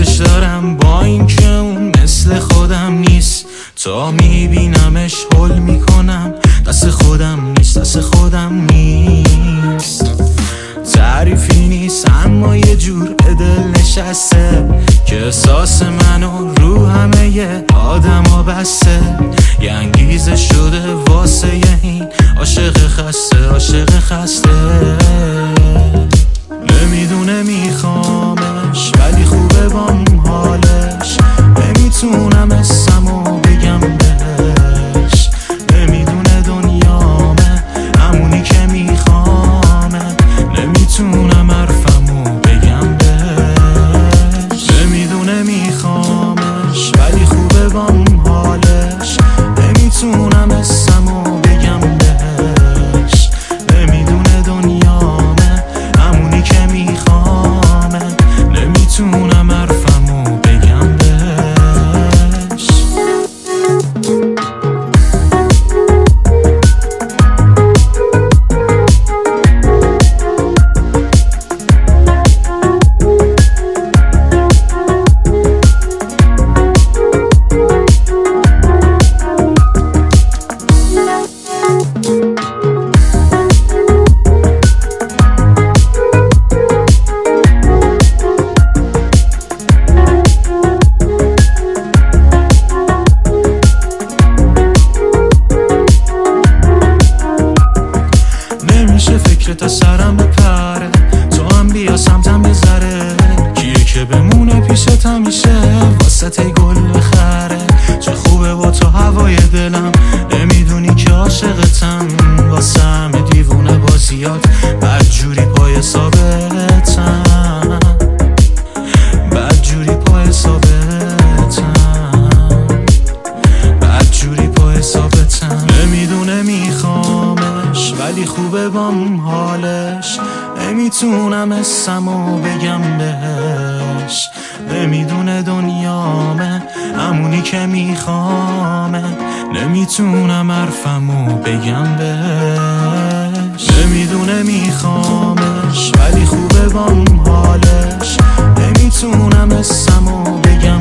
دوستش دارم با اینکه اون مثل خودم نیست. تا میبینمش حل میکنم دست خودم نیست، دست خودم نیست. تعریفی نیست اما یه جور به دل نشسته که احساس منو رو همه آدم ها بسته. یه انگیزه شده واسه این عاشق خسته، عاشق خسته. نمیدونه میخوامش ولی خوبه بام حالش، نمیتونم اسمو بگم بهش. نمیدونه دنیامه همونی که میخوامه، نمیتونم حرفمو بگم بهش. نمیدونه میخوامش ولی خوبه بام حالش، نمیتونم اسمو بگم بهش. نمیدونه دنیامه همونی که میخوامه، نمیتونم حرفمو بگم بهش. نمیشه فکرت از سرم بپره، تو هم بیا سمتم یه ذره. کیه که بمونه پیشت همیشه واسه گل بخره. چه خوبه با تو هوای دلم، نمیدونی که عاشقتم. واسه همه دیوونه بازیات بدجوری پای ثابتم، بدجوری پای ثابتم، بدجوری پای ثابتم. نمیدونه میخوامش ولی خوبه بام حالش، نمیتونم اسمو بگم بهش. نمیدونه دنیامه همونی که میخوامه، نمیتونم حرفمو بگم بهش. نمیدونه میخوامش ولی خوبه بام حالش، نمیتونم اسمو بگم